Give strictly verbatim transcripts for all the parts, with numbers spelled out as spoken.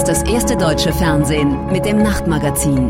ist das erste deutsche Fernsehen mit dem Nachtmagazin.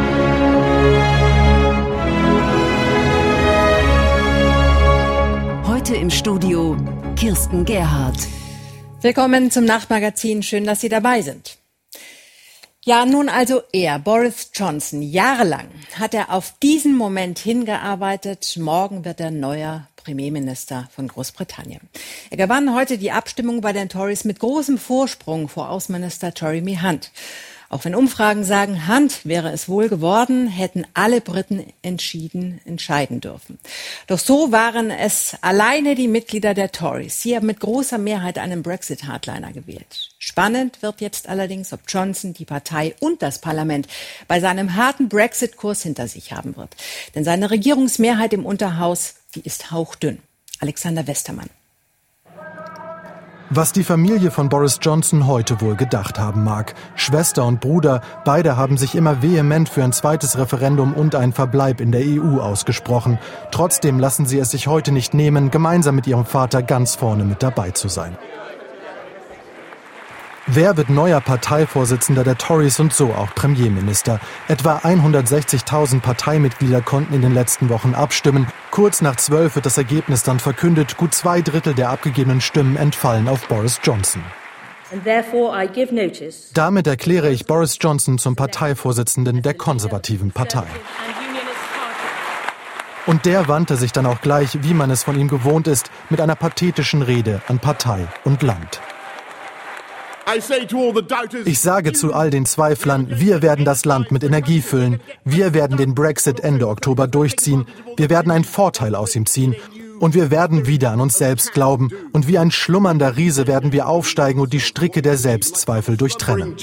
Heute im Studio Kirsten Gerhardt. Willkommen zum Nachtmagazin. Schön, dass Sie dabei sind. Ja, nun also er, Boris Johnson. Jahrelang hat er auf diesen Moment hingearbeitet. Morgen wird er neuer Premierminister von Großbritannien. Er gewann heute die Abstimmung bei den Tories mit großem Vorsprung vor Außenminister Jeremy Hunt. Auch wenn Umfragen sagen, Hunt wäre es wohl geworden, hätten alle Briten entschieden, entscheiden dürfen. Doch so waren es alleine die Mitglieder der Tories. Sie haben mit großer Mehrheit einen Brexit-Hardliner gewählt. Spannend wird jetzt allerdings, ob Johnson die Partei und das Parlament bei seinem harten Brexit-Kurs hinter sich haben wird. Denn seine Regierungsmehrheit im Unterhaus, die ist hauchdünn. Alexander Westermann. Was die Familie von Boris Johnson heute wohl gedacht haben mag. Schwester und Bruder, beide haben sich immer vehement für ein zweites Referendum und einen Verbleib in der E U ausgesprochen. Trotzdem lassen sie es sich heute nicht nehmen, gemeinsam mit ihrem Vater ganz vorne mit dabei zu sein. Wer wird neuer Parteivorsitzender der Tories und so auch Premierminister? Etwa hundertsechzigtausend Parteimitglieder konnten in den letzten Wochen abstimmen. Kurz nach zwölf wird das Ergebnis dann verkündet. Gut zwei Drittel der abgegebenen Stimmen entfallen auf Boris Johnson. Damit erkläre ich Boris Johnson zum Parteivorsitzenden der konservativen Partei. Und der wandte sich dann auch gleich, wie man es von ihm gewohnt ist, mit einer pathetischen Rede an Partei und Land. Ich sage zu all den Zweiflern, wir werden das Land mit Energie füllen. Wir werden den Brexit Ende Oktober durchziehen. Wir werden einen Vorteil aus ihm ziehen. Und wir werden wieder an uns selbst glauben. Und wie ein schlummernder Riese werden wir aufsteigen und die Stricke der Selbstzweifel durchtrennen.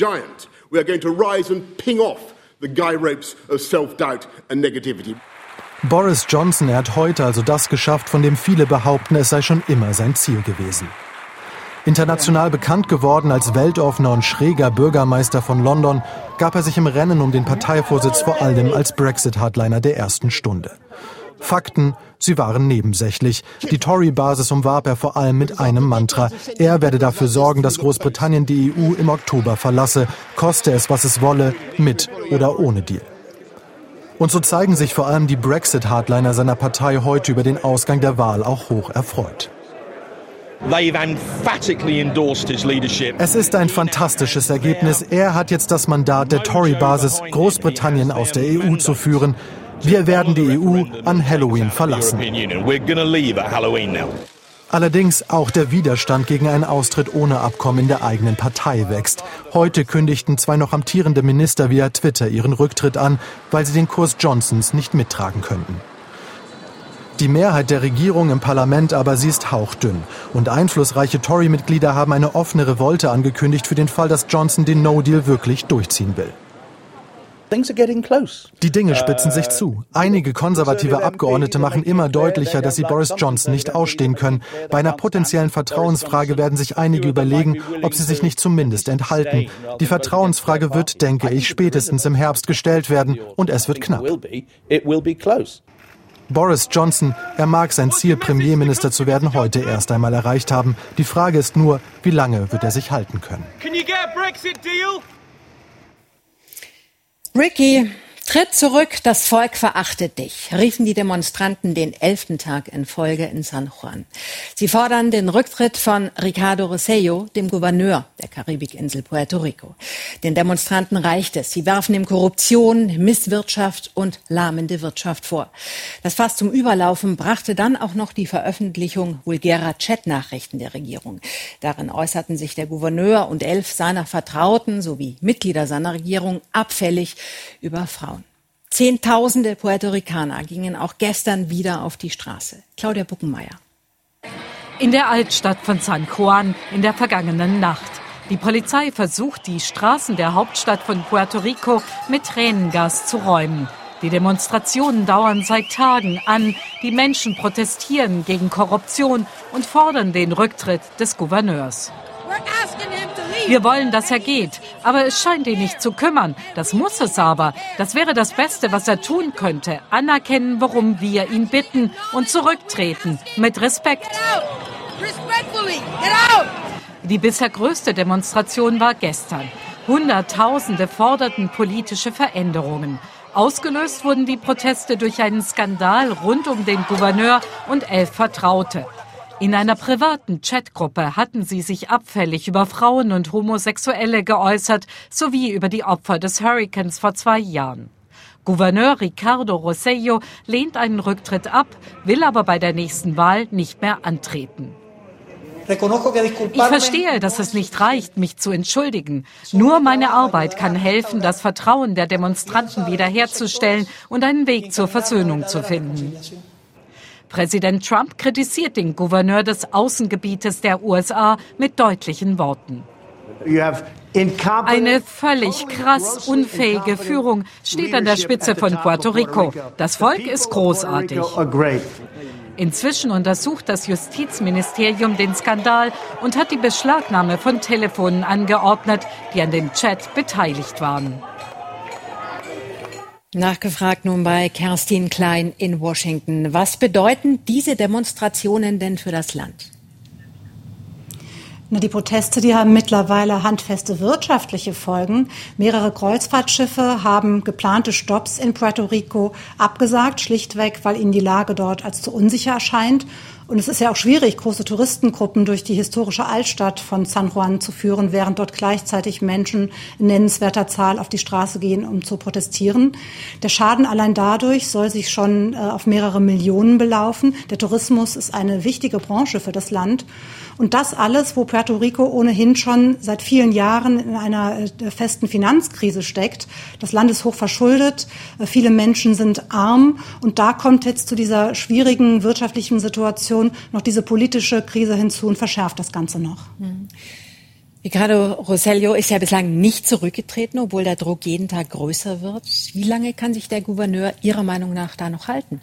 Boris Johnson, er hat heute also das geschafft, von dem viele behaupten, es sei schon immer sein Ziel gewesen. International bekannt geworden als weltoffener und schräger Bürgermeister von London, gab er sich im Rennen um den Parteivorsitz vor allem als Brexit-Hardliner der ersten Stunde. Fakten, sie waren nebensächlich. Die Tory-Basis umwarb er vor allem mit einem Mantra. Er werde dafür sorgen, dass Großbritannien die E U im Oktober verlasse, koste es, was es wolle, mit oder ohne Deal. Und so zeigen sich vor allem die Brexit-Hardliner seiner Partei heute über den Ausgang der Wahl auch hoch erfreut. Es ist ein fantastisches Ergebnis. Er hat jetzt das Mandat der Tory-Basis, Großbritannien aus der E U zu führen. Wir werden die E U an Halloween verlassen. Allerdings auch der Widerstand gegen einen Austritt ohne Abkommen in der eigenen Partei wächst. Heute kündigten zwei noch amtierende Minister via Twitter ihren Rücktritt an, weil sie den Kurs Johnsons nicht mittragen könnten. Die Mehrheit der Regierung im Parlament aber, sie ist hauchdünn. Und einflussreiche Tory-Mitglieder haben eine offene Revolte angekündigt für den Fall, dass Johnson den No-Deal wirklich durchziehen will. Die Dinge spitzen sich zu. Einige konservative Abgeordnete machen immer deutlicher, dass sie Boris Johnson nicht ausstehen können. Bei einer potenziellen Vertrauensfrage werden sich einige überlegen, ob sie sich nicht zumindest enthalten. Die Vertrauensfrage wird, denke ich, spätestens im Herbst gestellt werden und es wird knapp. Boris Johnson, er mag sein Ziel, Premierminister zu werden, heute erst einmal erreicht haben. Die Frage ist nur, wie lange wird er sich halten können? Ricky, tritt zurück, das Volk verachtet dich, riefen die Demonstranten den elften Tag in Folge in San Juan. Sie fordern den Rücktritt von Ricardo Rossello, dem Gouverneur der Karibikinsel Puerto Rico. Den Demonstranten reicht es. Sie werfen ihm Korruption, Misswirtschaft und lahmende Wirtschaft vor. Das Fass zum Überlaufen brachte dann auch noch die Veröffentlichung vulgärer Chatnachrichten der Regierung. Darin äußerten sich der Gouverneur und elf seiner Vertrauten sowie Mitglieder seiner Regierung abfällig über Frauen. Zehntausende Puerto Ricaner gingen auch gestern wieder auf die Straße. Claudia Buckenmeier. In der Altstadt von San Juan in der vergangenen Nacht. Die Polizei versucht, die Straßen der Hauptstadt von Puerto Rico mit Tränengas zu räumen. Die Demonstrationen dauern seit Tagen an. Die Menschen protestieren gegen Korruption und fordern den Rücktritt des Gouverneurs. Wir wollen, dass er geht, aber es scheint ihn nicht zu kümmern. Das muss es aber. Das wäre das Beste, was er tun könnte. Anerkennen, worum wir ihn bitten und zurücktreten. Mit Respekt. Die bisher größte Demonstration war gestern. Hunderttausende forderten politische Veränderungen. Ausgelöst wurden die Proteste durch einen Skandal rund um den Gouverneur und elf Vertraute. In einer privaten Chatgruppe hatten sie sich abfällig über Frauen und Homosexuelle geäußert, sowie über die Opfer des Hurrikans vor zwei Jahren. Gouverneur Ricardo Rossello lehnt einen Rücktritt ab, will aber bei der nächsten Wahl nicht mehr antreten. Ich verstehe, dass es nicht reicht, mich zu entschuldigen. Nur meine Arbeit kann helfen, das Vertrauen der Demonstranten wiederherzustellen und einen Weg zur Versöhnung zu finden. Präsident Trump kritisiert den Gouverneur des Außengebietes der U S A mit deutlichen Worten. Eine völlig krass unfähige Führung steht an der Spitze von Puerto Rico. Das Volk ist großartig. Inzwischen untersucht das Justizministerium den Skandal und hat die Beschlagnahme von Telefonen angeordnet, die an dem Chat beteiligt waren. Nachgefragt nun bei Kerstin Klein in Washington. Was bedeuten diese Demonstrationen denn für das Land? Die Proteste, die haben mittlerweile handfeste wirtschaftliche Folgen. Mehrere Kreuzfahrtschiffe haben geplante Stopps in Puerto Rico abgesagt, schlichtweg, weil ihnen die Lage dort als zu unsicher erscheint. Und es ist ja auch schwierig, große Touristengruppen durch die historische Altstadt von San Juan zu führen, während dort gleichzeitig Menschen in nennenswerter Zahl auf die Straße gehen, um zu protestieren. Der Schaden allein dadurch soll sich schon äh, auf mehrere Millionen belaufen. Der Tourismus ist eine wichtige Branche für das Land. Und das alles, wo Puerto Rico ohnehin schon seit vielen Jahren in einer äh, festen Finanzkrise steckt. Das Land ist hoch verschuldet, äh, viele Menschen sind arm. Und da kommt jetzt zu dieser schwierigen wirtschaftlichen Situation noch diese politische Krise hinzu und verschärft das Ganze noch. Mhm. Ricardo Rossello ist ja bislang nicht zurückgetreten, obwohl der Druck jeden Tag größer wird. Wie lange kann sich der Gouverneur Ihrer Meinung nach da noch halten?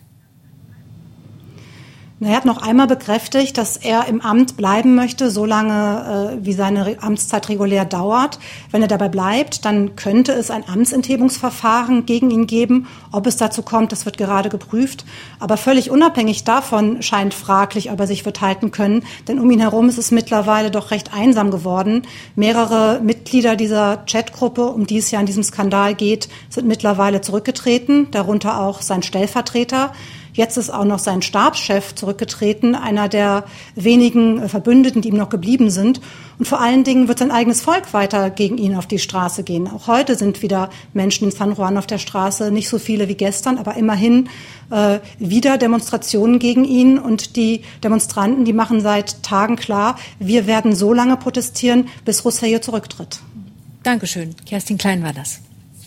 Er hat noch einmal bekräftigt, dass er im Amt bleiben möchte, solange äh, wie seine Amtszeit regulär dauert. Wenn er dabei bleibt, dann könnte es ein Amtsenthebungsverfahren gegen ihn geben. Ob es dazu kommt, das wird gerade geprüft. Aber völlig unabhängig davon scheint fraglich, ob er sich wird halten können. Denn um ihn herum ist es mittlerweile doch recht einsam geworden. Mehrere Mitglieder dieser Chatgruppe, um die es ja in diesem Skandal geht, sind mittlerweile zurückgetreten, darunter auch sein Stellvertreter. Jetzt ist auch noch sein Stabschef zurückgetreten, einer der wenigen Verbündeten, die ihm noch geblieben sind. Und vor allen Dingen wird sein eigenes Volk weiter gegen ihn auf die Straße gehen. Auch heute sind wieder Menschen in San Juan auf der Straße, nicht so viele wie gestern, aber immerhin äh, wieder Demonstrationen gegen ihn. Und die Demonstranten, die machen seit Tagen klar, wir werden so lange protestieren, bis Rossello zurücktritt. Dankeschön. Kerstin Klein war das.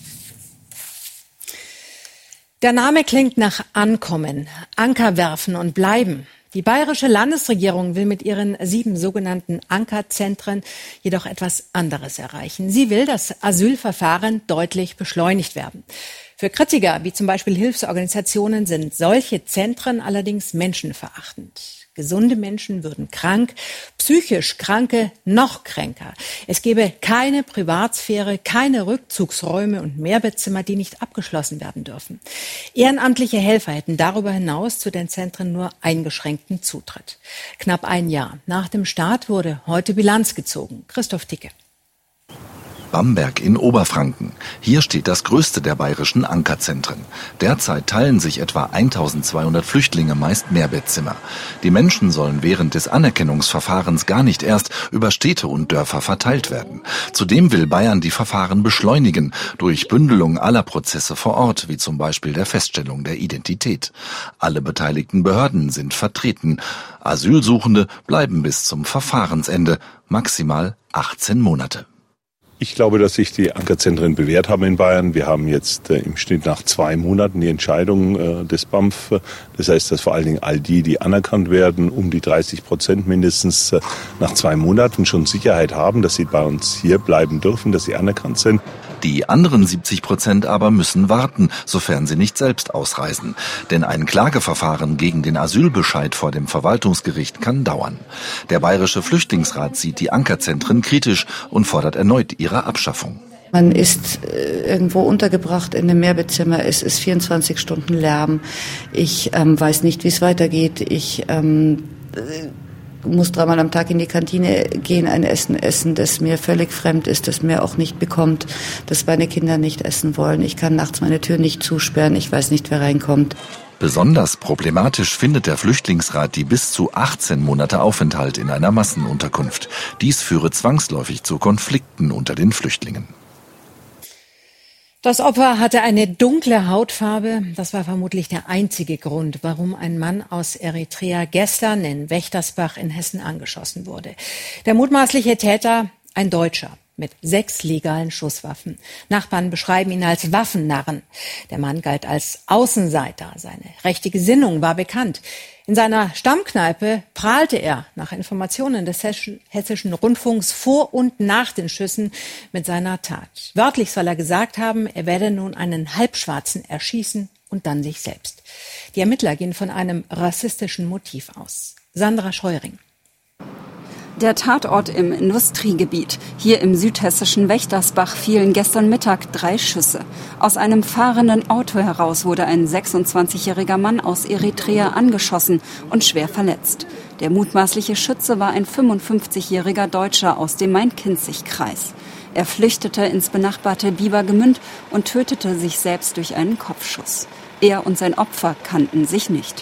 Der Name klingt nach Ankommen, Anker werfen und bleiben. Die bayerische Landesregierung will mit ihren sieben sogenannten Ankerzentren jedoch etwas anderes erreichen. Sie will, dass Asylverfahren deutlich beschleunigt werden. Für Kritiker, wie zum Beispiel Hilfsorganisationen, sind solche Zentren allerdings menschenverachtend. Gesunde Menschen würden krank, psychisch Kranke noch kränker. Es gäbe keine Privatsphäre, keine Rückzugsräume und Mehrbettzimmer, die nicht abgeschlossen werden dürfen. Ehrenamtliche Helfer hätten darüber hinaus zu den Zentren nur eingeschränkten Zutritt. Knapp ein Jahr nach dem Start wurde heute Bilanz gezogen. Christoph Ticke. Bamberg in Oberfranken. Hier steht das größte der bayerischen Ankerzentren. Derzeit teilen sich etwa eintausendzweihundert Flüchtlinge meist Mehrbettzimmer. Die Menschen sollen während des Anerkennungsverfahrens gar nicht erst über Städte und Dörfer verteilt werden. Zudem will Bayern die Verfahren beschleunigen durch Bündelung aller Prozesse vor Ort, wie zum Beispiel der Feststellung der Identität. Alle beteiligten Behörden sind vertreten. Asylsuchende bleiben bis zum Verfahrensende, maximal achtzehn Monate. Ich glaube, dass sich die Ankerzentren bewährt haben in Bayern. Wir haben jetzt äh, im Schnitt nach zwei Monaten die Entscheidung äh, des B A M F. Das heißt, dass vor allen Dingen all die, die anerkannt werden, um die dreißig Prozent mindestens äh, nach zwei Monaten schon Sicherheit haben, dass sie bei uns hier bleiben dürfen, dass sie anerkannt sind. Die anderen siebzig Prozent aber müssen warten, sofern sie nicht selbst ausreisen. Denn ein Klageverfahren gegen den Asylbescheid vor dem Verwaltungsgericht kann dauern. Der Bayerische Flüchtlingsrat sieht die Ankerzentren kritisch und fordert erneut ihre Abschaffung. Man ist irgendwo untergebracht in einem Mehrbettzimmer. Es ist vierundzwanzig Stunden Lärm. Ich ähm, weiß nicht, wie es weitergeht. Ich ähm, muss dreimal am Tag in die Kantine gehen, ein Essen essen, das mir völlig fremd ist, das mir auch nicht bekommt, das meine Kinder nicht essen wollen. Ich kann nachts meine Tür nicht zusperren, ich weiß nicht, wer reinkommt. Besonders problematisch findet der Flüchtlingsrat die bis zu achtzehn Monate Aufenthalt in einer Massenunterkunft. Dies führe zwangsläufig zu Konflikten unter den Flüchtlingen. Das Opfer hatte eine dunkle Hautfarbe. Das war vermutlich der einzige Grund, warum ein Mann aus Eritrea gestern in Wächtersbach in Hessen angeschossen wurde. Der mutmaßliche Täter, ein Deutscher mit sechs legalen Schusswaffen. Nachbarn beschreiben ihn als Waffennarren. Der Mann galt als Außenseiter. Seine rechte Gesinnung war bekannt. In seiner Stammkneipe prahlte er nach Informationen des Hessischen Rundfunks vor und nach den Schüssen mit seiner Tat. Wörtlich soll er gesagt haben, er werde nun einen Halbschwarzen erschießen und dann sich selbst. Die Ermittler gehen von einem rassistischen Motiv aus. Sandra Scheuring. Der Tatort im Industriegebiet. Hier im südhessischen Wächtersbach fielen gestern Mittag drei Schüsse. Aus einem fahrenden Auto heraus wurde ein sechsundzwanzigjähriger Mann aus Eritrea angeschossen und schwer verletzt. Der mutmaßliche Schütze war ein fünfundfünfzigjähriger Deutscher aus dem Main-Kinzig-Kreis. Er flüchtete ins benachbarte Biebergemünd und tötete sich selbst durch einen Kopfschuss. Er und sein Opfer kannten sich nicht.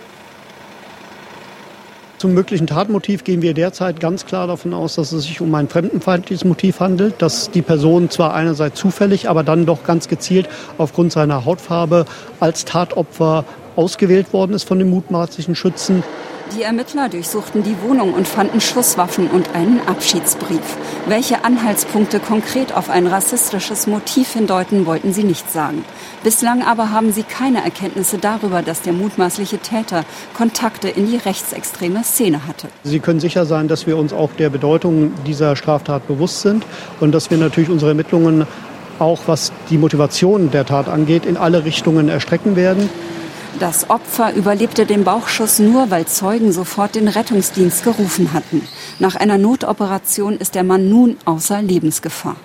Zum möglichen Tatmotiv gehen wir derzeit ganz klar davon aus, dass es sich um ein fremdenfeindliches Motiv handelt, dass die Person zwar einerseits zufällig, aber dann doch ganz gezielt aufgrund seiner Hautfarbe als Tatopfer ausgewählt worden ist von dem mutmaßlichen Schützen. Die Ermittler durchsuchten die Wohnung und fanden Schusswaffen und einen Abschiedsbrief. Welche Anhaltspunkte konkret auf ein rassistisches Motiv hindeuten, wollten sie nicht sagen. Bislang aber haben sie keine Erkenntnisse darüber, dass der mutmaßliche Täter Kontakte in die rechtsextreme Szene hatte. Sie können sicher sein, dass wir uns auch der Bedeutung dieser Straftat bewusst sind und dass wir natürlich unsere Ermittlungen auch, was die Motivation der Tat angeht, in alle Richtungen erstrecken werden. Das Opfer überlebte den Bauchschuss nur, weil Zeugen sofort den Rettungsdienst gerufen hatten. Nach einer Notoperation ist der Mann nun außer Lebensgefahr.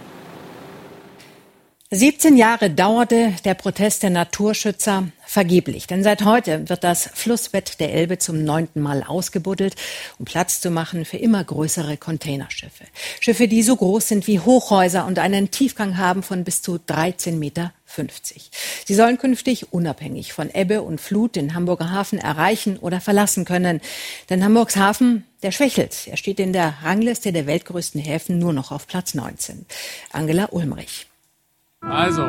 siebzehn Jahre dauerte der Protest der Naturschützer vergeblich. Denn seit heute wird das Flussbett der Elbe zum neunten Mal ausgebuddelt, um Platz zu machen für immer größere Containerschiffe. Schiffe, die so groß sind wie Hochhäuser und einen Tiefgang haben von bis zu dreizehn Meter fünfzig. Sie sollen künftig unabhängig von Ebbe und Flut den Hamburger Hafen erreichen oder verlassen können. Denn Hamburgs Hafen, der schwächelt. Er steht in der Rangliste der weltgrößten Häfen nur noch auf Platz neunzehn. Angela Ulmrich. Also,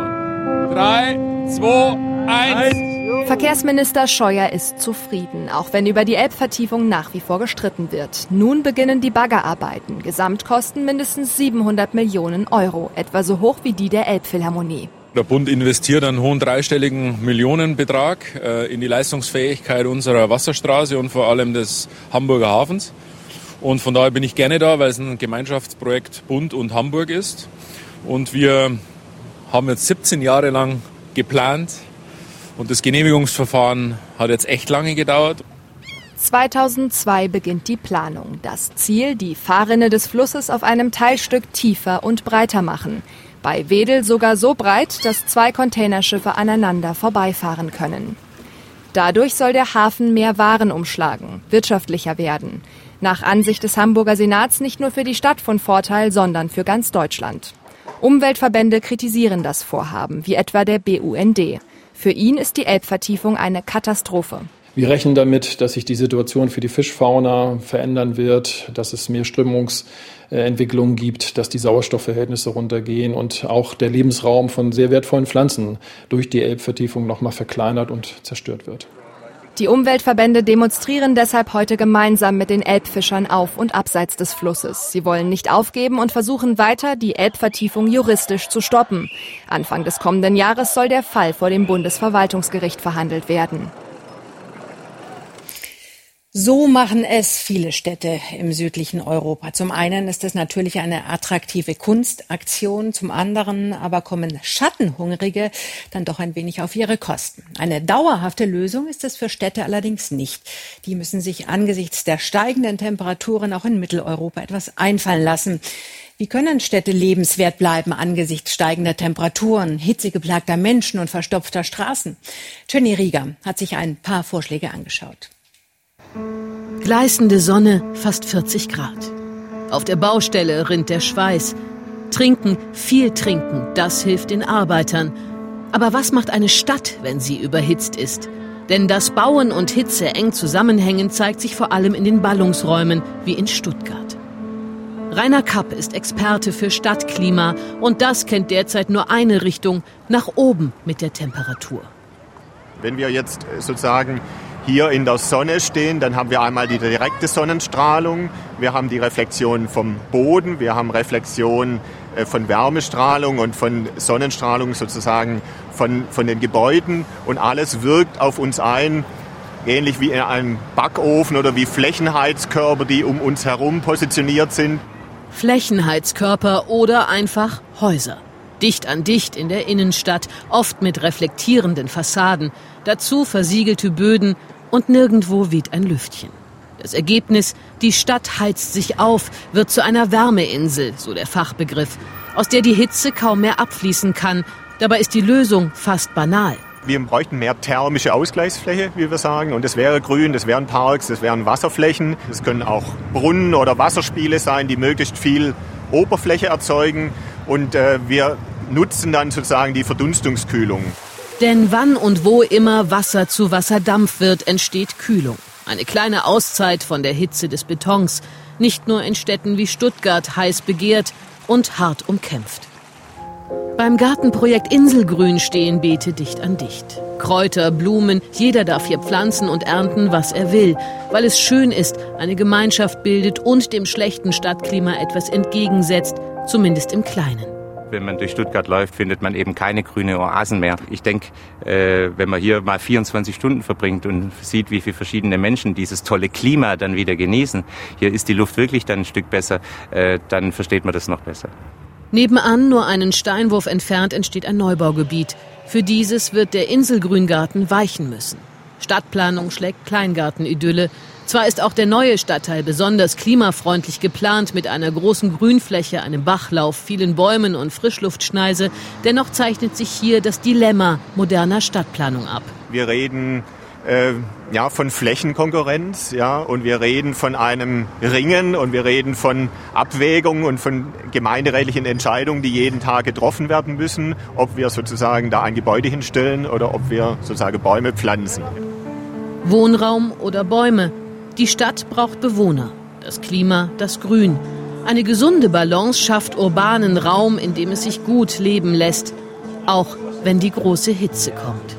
drei, zwei, eins. Verkehrsminister Scheuer ist zufrieden, auch wenn über die Elbvertiefung nach wie vor gestritten wird. Nun beginnen die Baggerarbeiten. Gesamtkosten mindestens siebenhundert Millionen Euro, etwa so hoch wie die der Elbphilharmonie. Der Bund investiert einen hohen dreistelligen Millionenbetrag äh, in die Leistungsfähigkeit unserer Wasserstraße und vor allem des Hamburger Hafens. Und von daher bin ich gerne da, weil es ein Gemeinschaftsprojekt Bund und Hamburg ist. Und wir haben jetzt siebzehn Jahre lang geplant und das Genehmigungsverfahren hat jetzt echt lange gedauert. zweitausendzwei beginnt die Planung. Das Ziel, die Fahrrinne des Flusses auf einem Teilstück tiefer und breiter machen. Bei Wedel sogar so breit, dass zwei Containerschiffe aneinander vorbeifahren können. Dadurch soll der Hafen mehr Waren umschlagen, wirtschaftlicher werden. Nach Ansicht des Hamburger Senats nicht nur für die Stadt von Vorteil, sondern für ganz Deutschland. Umweltverbände kritisieren das Vorhaben, wie etwa der B U N D. Für ihn ist die Elbvertiefung eine Katastrophe. Wir rechnen damit, dass sich die Situation für die Fischfauna verändern wird, dass es mehr Strömungsentwicklungen gibt, dass die Sauerstoffverhältnisse runtergehen und auch der Lebensraum von sehr wertvollen Pflanzen durch die Elbvertiefung noch mal verkleinert und zerstört wird. Die Umweltverbände demonstrieren deshalb heute gemeinsam mit den Elbfischern auf und abseits des Flusses. Sie wollen nicht aufgeben und versuchen weiter, die Elbvertiefung juristisch zu stoppen. Anfang des kommenden Jahres soll der Fall vor dem Bundesverwaltungsgericht verhandelt werden. So machen es viele Städte im südlichen Europa. Zum einen ist es natürlich eine attraktive Kunstaktion, zum anderen aber kommen Schattenhungrige dann doch ein wenig auf ihre Kosten. Eine dauerhafte Lösung ist es für Städte allerdings nicht. Die müssen sich angesichts der steigenden Temperaturen auch in Mitteleuropa etwas einfallen lassen. Wie können Städte lebenswert bleiben angesichts steigender Temperaturen, hitzegeplagter Menschen und verstopfter Straßen? Jenny Rieger hat sich ein paar Vorschläge angeschaut. Gleißende Sonne, fast vierzig Grad. Auf der Baustelle rinnt der Schweiß. Trinken, viel trinken, das hilft den Arbeitern. Aber was macht eine Stadt, wenn sie überhitzt ist? Denn dass Bauen und Hitze eng zusammenhängen, zeigt sich vor allem in den Ballungsräumen, wie in Stuttgart. Rainer Kapp ist Experte für Stadtklima und das kennt derzeit nur eine Richtung, nach oben mit der Temperatur. Wenn wir jetzt sozusagen hier in der Sonne stehen, dann haben wir einmal die direkte Sonnenstrahlung, wir haben die Reflexion vom Boden, wir haben Reflexion von Wärmestrahlung und von Sonnenstrahlung sozusagen von, von den Gebäuden und alles wirkt auf uns ein, ähnlich wie in einem Backofen oder wie Flächenheizkörper, die um uns herum positioniert sind. Flächenheizkörper oder einfach Häuser. Dicht an dicht in der Innenstadt, oft mit reflektierenden Fassaden, dazu versiegelte Böden und nirgendwo weht ein Lüftchen. Das Ergebnis, die Stadt heizt sich auf, wird zu einer Wärmeinsel, so der Fachbegriff, aus der die Hitze kaum mehr abfließen kann. Dabei ist die Lösung fast banal. Wir bräuchten mehr thermische Ausgleichsfläche, wie wir sagen. Und das wäre Grün, das wären Parks, das wären Wasserflächen. Das können auch Brunnen oder Wasserspiele sein, die möglichst viel Oberfläche erzeugen. Und äh, wir nutzen dann sozusagen die Verdunstungskühlung. Denn wann und wo immer Wasser zu Wasserdampf wird, entsteht Kühlung. Eine kleine Auszeit von der Hitze des Betons. Nicht nur in Städten wie Stuttgart heiß begehrt und hart umkämpft. Beim Gartenprojekt Inselgrün stehen Beete dicht an dicht. Kräuter, Blumen, jeder darf hier pflanzen und ernten, was er will, weil es schön ist, eine Gemeinschaft bildet und dem schlechten Stadtklima etwas entgegensetzt, zumindest im Kleinen. Wenn man durch Stuttgart läuft, findet man eben keine grüne Oasen mehr. Ich denke, äh, wenn man hier mal vierundzwanzig Stunden verbringt und sieht, wie viele verschiedene Menschen dieses tolle Klima dann wieder genießen, hier ist die Luft wirklich dann ein Stück besser, äh, dann versteht man das noch besser. Nebenan, nur einen Steinwurf entfernt, entsteht ein Neubaugebiet. Für dieses wird der Inselgrüngarten weichen müssen. Stadtplanung schlägt Kleingartenidylle. Zwar ist auch der neue Stadtteil besonders klimafreundlich geplant mit einer großen Grünfläche, einem Bachlauf, vielen Bäumen und Frischluftschneise. Dennoch zeichnet sich hier das Dilemma moderner Stadtplanung ab. Wir reden äh, ja, von Flächenkonkurrenz, ja, und wir reden von einem Ringen und wir reden von Abwägungen und von gemeinderätlichen Entscheidungen, die jeden Tag getroffen werden müssen, ob wir sozusagen da ein Gebäude hinstellen oder ob wir sozusagen Bäume pflanzen. Wohnraum oder Bäume. Die Stadt braucht Bewohner, das Klima, das Grün. Eine gesunde Balance schafft urbanen Raum, in dem es sich gut leben lässt, auch wenn die große Hitze kommt.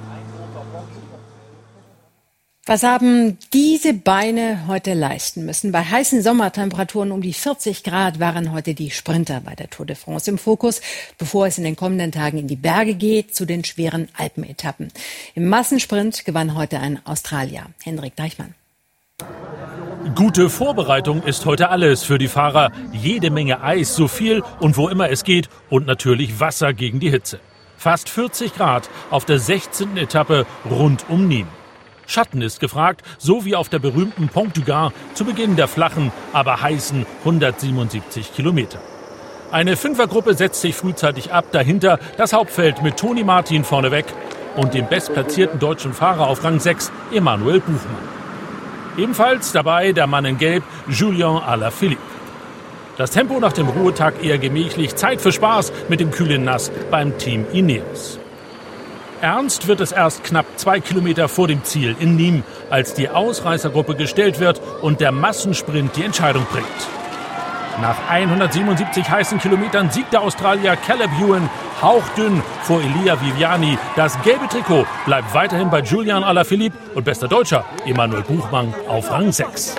Was haben diese Beine heute leisten müssen? Bei heißen Sommertemperaturen um die vierzig Grad waren heute die Sprinter bei der Tour de France im Fokus, bevor es in den kommenden Tagen in die Berge geht, zu den schweren Alpenetappen. Im Massensprint gewann heute ein Australier, Hendrik Deichmann. Gute Vorbereitung ist heute alles für die Fahrer. Jede Menge Eis, so viel und wo immer es geht und natürlich Wasser gegen die Hitze. Fast vierzig Grad auf der sechzehnten Etappe rund um Nîmes. Schatten ist gefragt, so wie auf der berühmten Pont du Gard zu Beginn der flachen, aber heißen hundertsiebenundsiebzig Kilometer. Eine Fünfergruppe setzt sich frühzeitig ab, dahinter das Hauptfeld mit Toni Martin vorneweg und dem bestplatzierten deutschen Fahrer auf Rang sechs, Emanuel Buchmann. Ebenfalls dabei der Mann in Gelb, Julian Alaphilippe. Das Tempo nach dem Ruhetag eher gemächlich, Zeit für Spaß mit dem kühlen Nass beim Team Ineos. Ernst wird es erst knapp zwei Kilometer vor dem Ziel in Nîmes, als die Ausreißergruppe gestellt wird und der Massensprint die Entscheidung bringt. Nach hundertsiebenundsiebzig heißen Kilometern siegt der Australier Caleb Ewan hauchdünn vor Elia Viviani. Das gelbe Trikot bleibt weiterhin bei Julian Alaphilippe und bester Deutscher Emanuel Buchmann auf Rang sechs.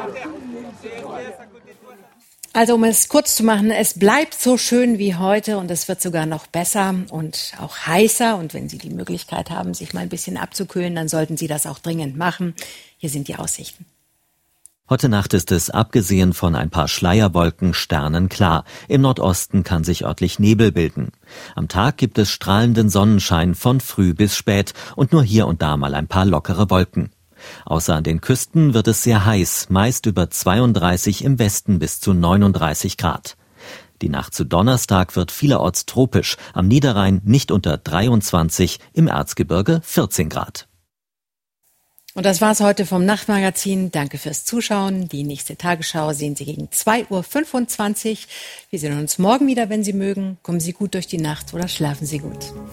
Also um es kurz zu machen, es bleibt so schön wie heute und es wird sogar noch besser und auch heißer. Und wenn Sie die Möglichkeit haben, sich mal ein bisschen abzukühlen, dann sollten Sie das auch dringend machen. Hier sind die Aussichten. Heute Nacht ist es, abgesehen von ein paar Schleierwolken, sternenklar. Im Nordosten kann sich örtlich Nebel bilden. Am Tag gibt es strahlenden Sonnenschein von früh bis spät und nur hier und da mal ein paar lockere Wolken. Außer an den Küsten wird es sehr heiß, meist über zweiunddreißig, im Westen bis zu neununddreißig Grad. Die Nacht zu Donnerstag wird vielerorts tropisch, am Niederrhein nicht unter dreiundzwanzig, im Erzgebirge vierzehn Grad. Und das war's heute vom Nachtmagazin. Danke fürs Zuschauen. Die nächste Tagesschau sehen Sie gegen zwei Uhr fünfundzwanzig. Wir sehen uns morgen wieder, wenn Sie mögen. Kommen Sie gut durch die Nacht oder schlafen Sie gut.